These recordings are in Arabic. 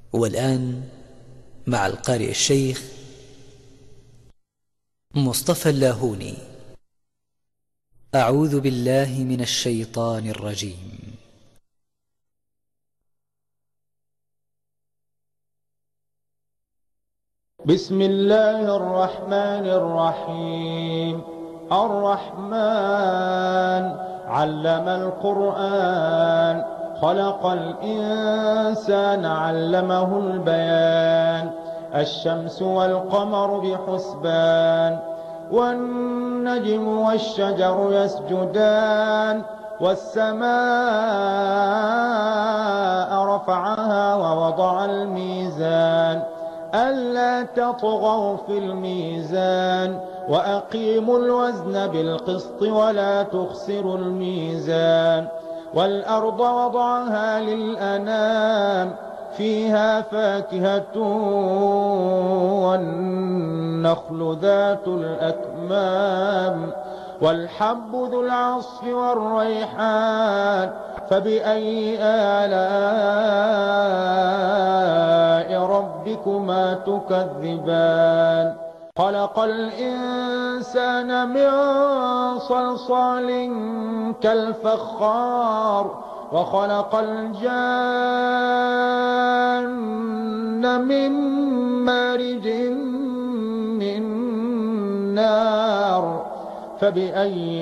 والآن مع القارئ الشيخ مصطفى اللاهوني. أعوذ بالله من الشيطان الرجيم. بسم الله الرحمن الرحيم. الرحمن علم القرآن، خلق الإنسان علمه البيان. الشمس والقمر بحسبان، والنجم والشجر يسجدان. والسماء رفعها ووضع الميزان ألا تطغوا في الميزان، وأقيموا الوزن بالقسط ولا تخسروا الميزان. والأرض وضعها للأنام، فيها فاكهة والنخل ذات الأكمام، والحب ذو العصف والريحان. فبأي آلاء ربكما تكذبان؟ خلق الإنسان من صلصال كالفخار، وخلق الجان من مارج من نار. فبأي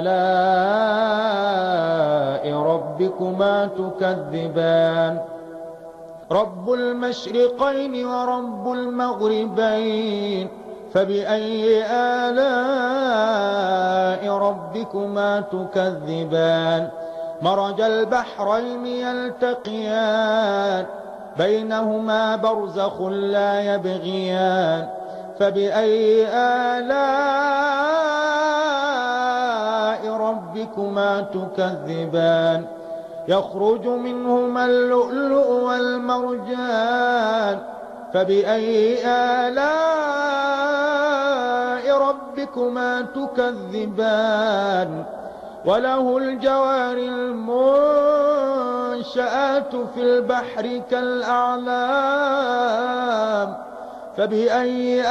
آلاء ربكما تكذبان؟ رب المشرقين ورب المغربين، فبأي آلاء ربكما تكذبان؟ مرج البحرين يلتقيان، بينهما برزخ لا يبغيان. فبأي آلاء ربكما تكذبان؟ يخرج منهما اللؤلؤ والمرجان. فبأي آلاء ربكما تكذبان؟ وله الجوار المنشآت في البحر كالأعلام. فبأي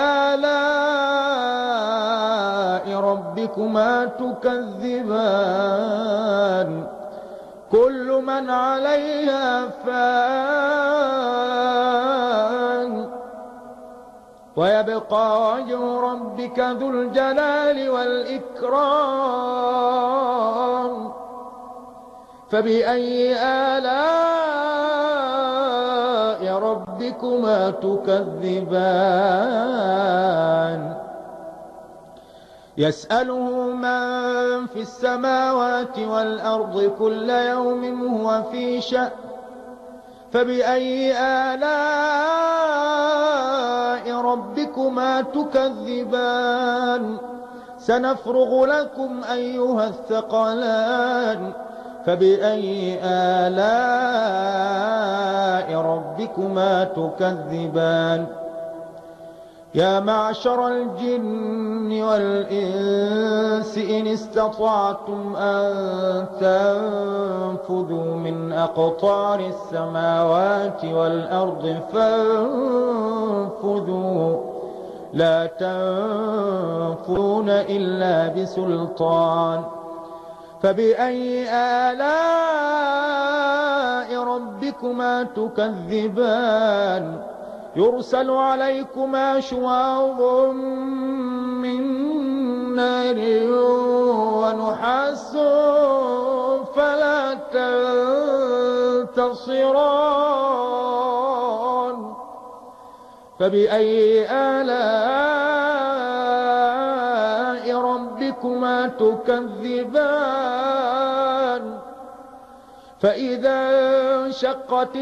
آلاء ربكما تكذبان؟ كل من عليها فان، ويبقى وجه ربك ذو الجلال والإكرام. فبأي آلاء ربكما تكذبان؟ يسأله من في السماوات والأرض كل يوم هو في شأن. فبأي آلاء ربكما تكذبان؟ سنفرغ لكم أيها الثقلان. فبأي آلاء ربكما تكذبان؟ يا معشر الجن والإنس إن استطعتم أن تنفذوا من أقطار السماوات والأرض فانفذوا، لا تنفذون إلا بسلطان. فبأي آلاء ربكما تكذبان؟ يرسل عليكما شواظ من نار ونحاس فلا تنتصران. فبأي آلاء ربكما تكذبان؟ فإذا انشقت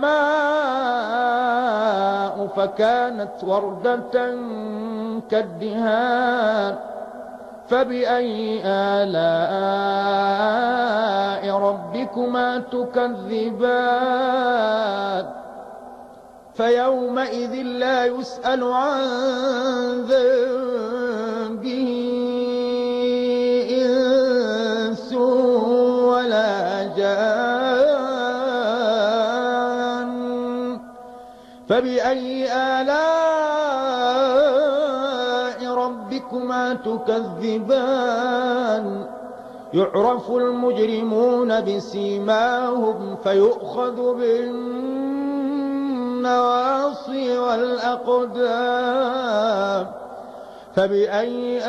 السماء فكانت وردة كالدهان. فبأي آلاء ربكما تكذبان؟ فيومئذ لا يسأل عن ذنبه إنس ولا جان. فبأي آلاء ربكما تكذبان يعرف المجرمون بسيماهم فيؤخذ بالنواصي والأقدام فبأي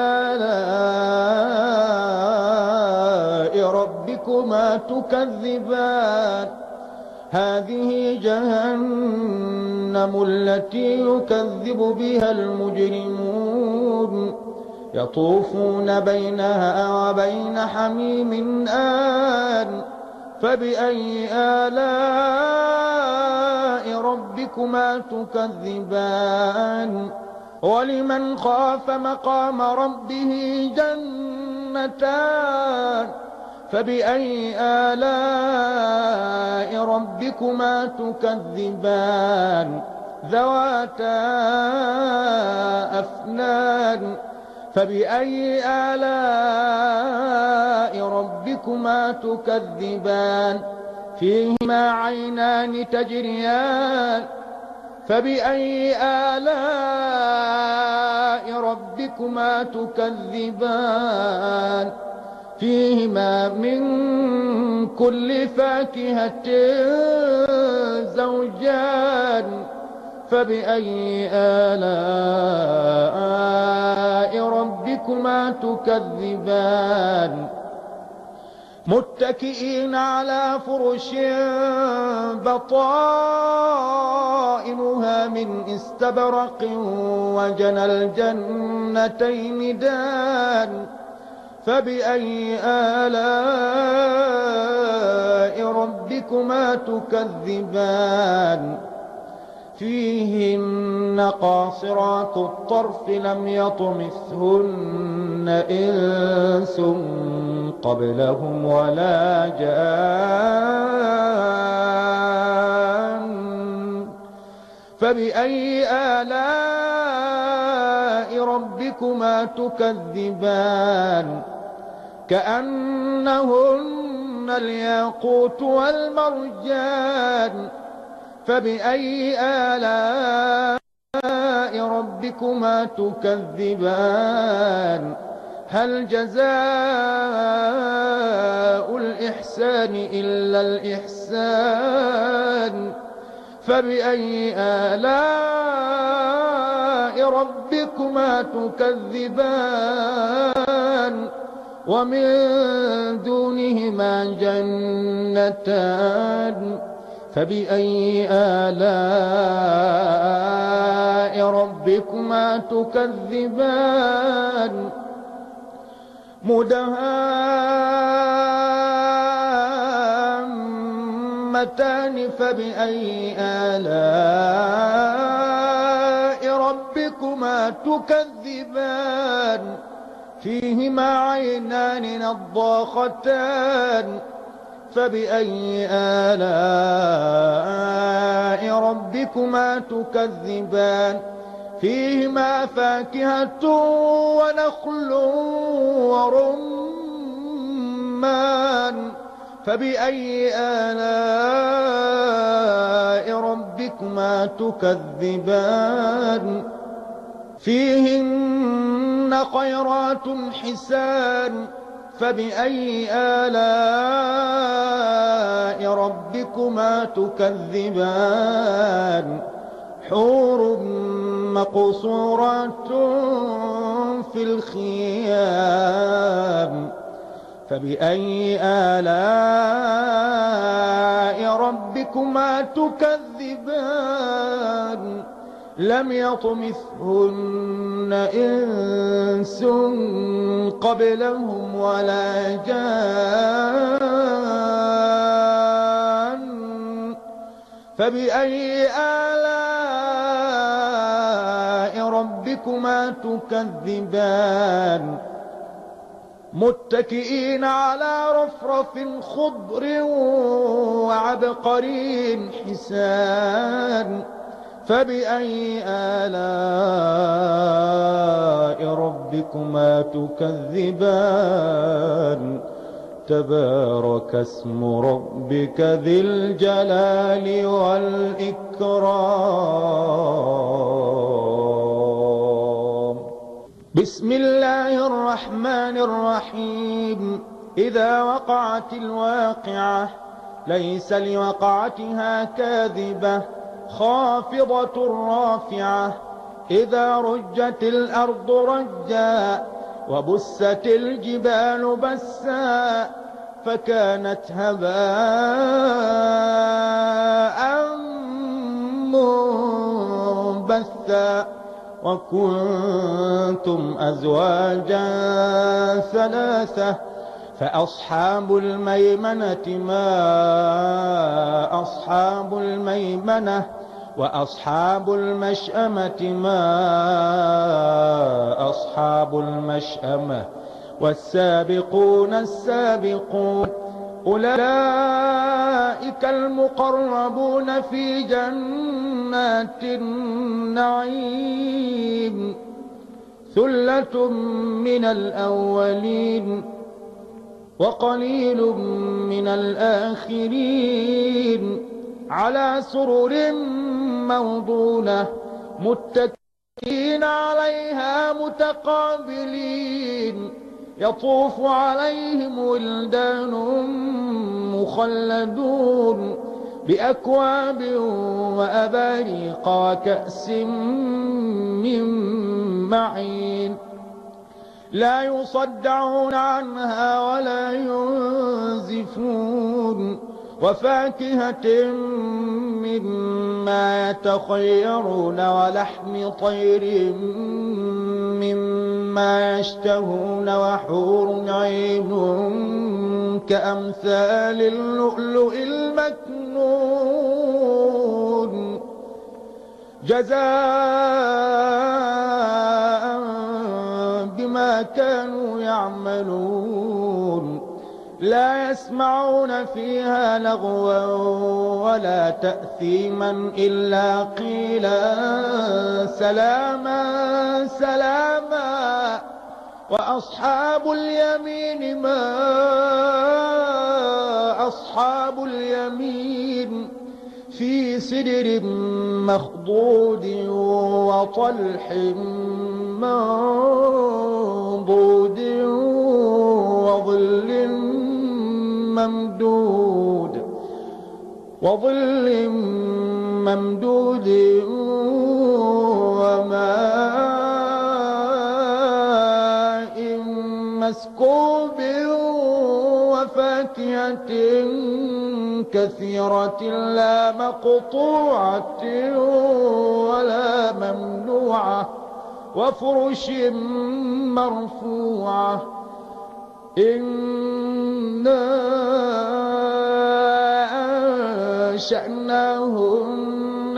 آلاء ربكما تكذبان هذه جهنم التي يكذب بها المجرمون يطوفون بينها وبين حميم آن فبأي آلاء ربكما تكذبان ولمن خاف مقام ربه جنتان فبأي آلاء ربكما تكذبان ذواتا أفنان فبأي آلاء ربكما تكذبان فيهما عينان تجريان فبأي آلاء ربكما تكذبان فيهما من كل فاكهة زوجان فبأي آلاء ربكما تكذبان متكئين على فرش بطائنها من استبرق وجنى الجنتين دان فبأي آلاء ربكما تكذبان فيهن قاصرات الطرف لم يطمثهن إنس قبلهم ولا جان فبأي آلاء ربكما تكذبان كأنهن الياقوت والمرجان فبأي آلاء ربكما تكذبان هل جزاء الإحسان إلا الإحسان فبأي آلاء ربكما تكذبان ومن دونهما جنتان فبأي آلاء ربكما تكذبان مدهامتان فبأي آلاء ربكما تكذبان فيهما عينان نضاختان فبأي آلاء ربكما تكذبان فيهما فاكهة ونخل ورمان فبأي آلاء ربكما تكذبان فيهن خيرات حسان فبأي آلاء ربكما تكذبان حور مقصورات في الخيام فبأي آلاء ربكما تكذبان لم يطمثهن إنس قبلهم ولا جان فبأي آلاء ربكما تكذبان متكئين على رفرف خضر وعبقري حسان فبأي آلاء ربكما تكذبان تبارك اسم ربك ذي الجلال والإكرام. بسم الله الرحمن الرحيم. إذا وقعت الواقعة ليس لوقعتها كاذبة خافضة رافعة. إذا رجت الأرض رجا وبست الجبال بسا فكانت هباء منبثا وكنتم أزواجا ثلاثة فأصحاب الميمنة ما أصحاب الميمنة وأصحاب المشأمة ما أصحاب المشأمة والسابقون السابقون أولئك المقربون في جنات النعيم. ثلة من الأولين وقليل من الآخرين على سرر موضونة متكئين عليها متقابلين يطوف عليهم ولدان مخلدون بأكواب وأباريق وكأس من معين لا يصدعون عنها ولا ينزفون وفاكهة مما يتخيرون ولحم طير مما يشتهون وحور عين كأمثال اللؤلؤ المكنون جزاء بما كانوا يعملون. لا يسمعون فيها لغوا ولا تأثيما إلا قيلا سلاما سلاما. وأصحاب اليمين ما أصحاب اليمين في سدر مخضود وطلح منضود وظل ممدود وماء مسكوب وفاكهة كثيرة لا مقطوعة ولا ممنوعة وفرش مرفوعة. إنا أنشأناهن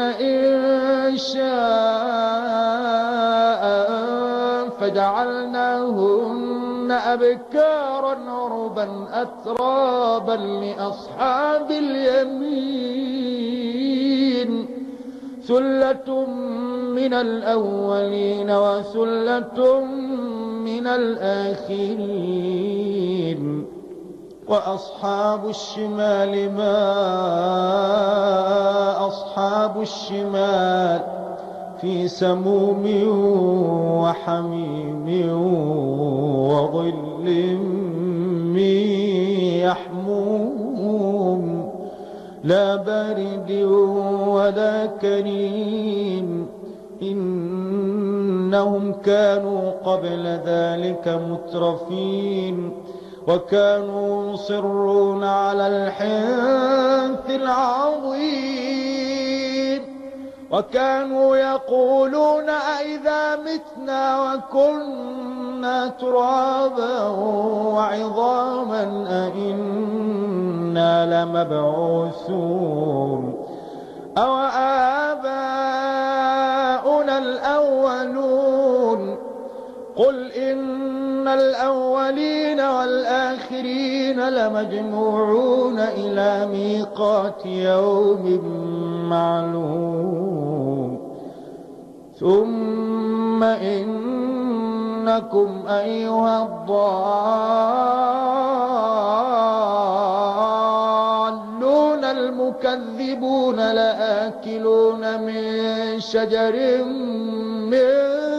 إنشاء فجعلناهن أبكارا عربا أترابا لأصحاب اليمين. ثلة من الأولين وثلة من الآخرين. وأصحاب الشمال ما أصحاب الشمال في سموم وحميم وظل من يحموم لا بارد ولا كريم. إنهم كانوا قبل ذلك مترفين وكانوا يصرون على الحنث العظيم وكانوا يقولون أئذا متنا وكنا ترابا وعظاما أئنا لمبعوثون أو آباؤنا الأولون. قل إن الأولين والآخرين لمجموعون إلى ميقات يوم معلوم. ثم إنكم أيها الضالون تكذبون لآكلون من شجر من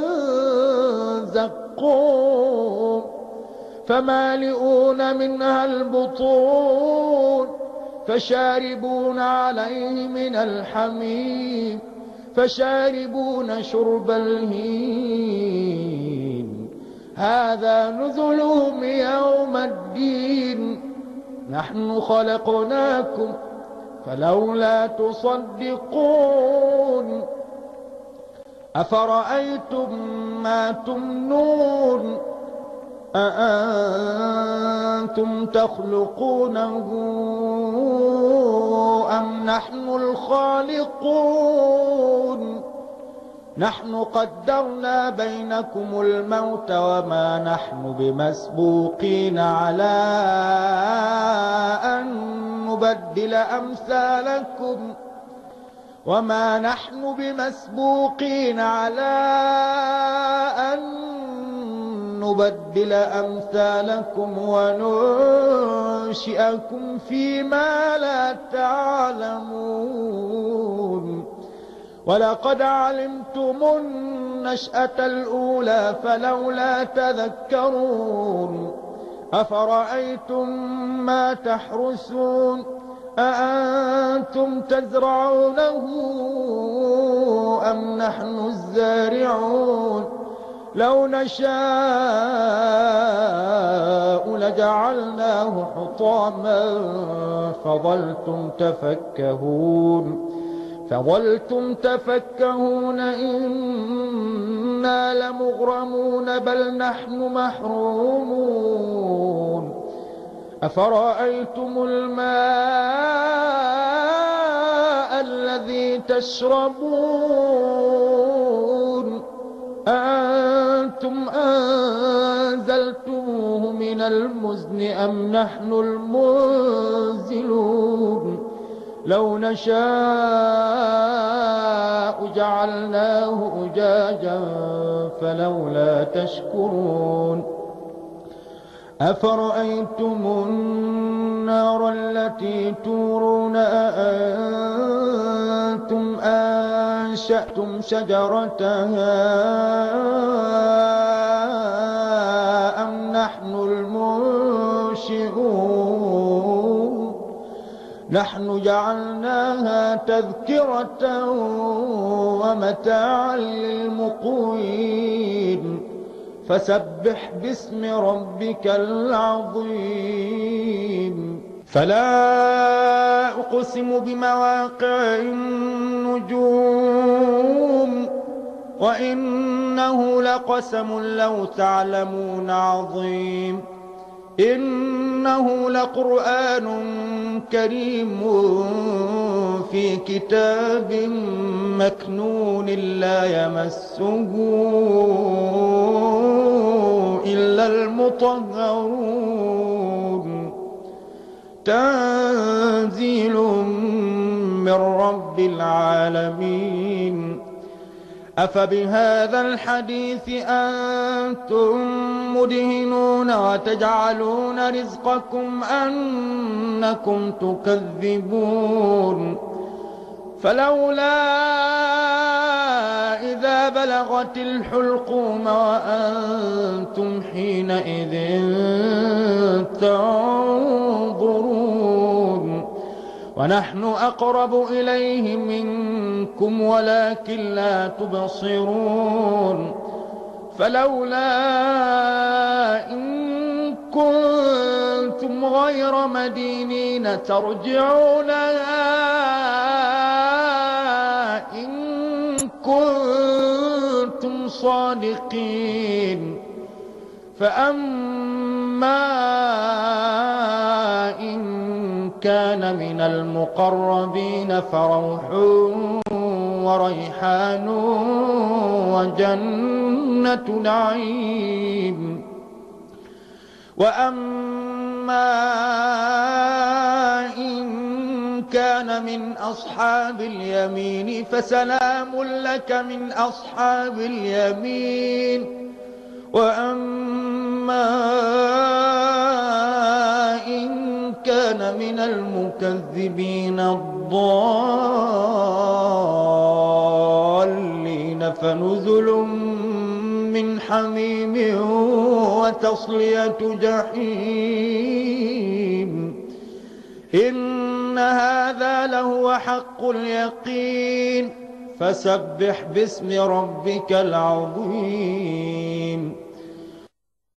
زقوم فمالئون منها البطون فشاربون عليه من الحميم فشاربون شرب الهيم هذا نزلهم يوم الدين نحن خلقناكم فلولا تصدقون أفرأيتم ما تمنون أأنتم تخلقونه أم نحن الخالقون نحن قدرنا بينكم الموت وما نحن بمسبوقين على أن نبدل أمثالكم وما نحن بمسبوقين على أن نبدل أمثالكم وننشئكم فيما لا تعلمون ولقد علمتم النشأة الأولى فلولا تذكرون أفرأيتم ما تحرثون أأنتم تزرعونه أم نحن الزارعون لو نشاء لجعلناه حطاما فظلتم تفكهون إنا لمغرمون بل نحن محرومون أفرأيتم الماء الذي تشربون أأنتم أنزلتموه من المزن أم نحن المنزلون لو نشاء جعلناه أجاجا فلولا تشكرون أفرأيتم النار التي تورون أأنتم أنشأتم شجرتها أم نحن المنشئون نحن جعلناها تذكرة ومتاعا للمقوين فسبح باسم ربك العظيم فلا أقسم بمواقع النجوم وإنه لقسم لو تعلمون عظيم إنه لقرآن كريم في كتاب مكنون لا يمسه إلا المطهرون تنزيل من رب العالمين أفبهذا الحديث أنتم مدهنون وتجعلون رزقكم أنكم تكذبون فلولا إذا بلغت الحلقوم وأنتم حينئذ تنظرون ونحن أقرب إليه منكم ولكن لا تبصرون فلولا إن كنتم غير مدينين ترجعونها إن كنتم صادقين فأما إن كان من المقربين فروح وريحان وجنة نعيم وأما إن كان من أصحاب اليمين فسلام لك من أصحاب اليمين وأما إن كان من المكذبين الضالين فنزل من حميم وتصلية جحيم إن هذا لهو حق اليقين فسبح باسم ربك العظيم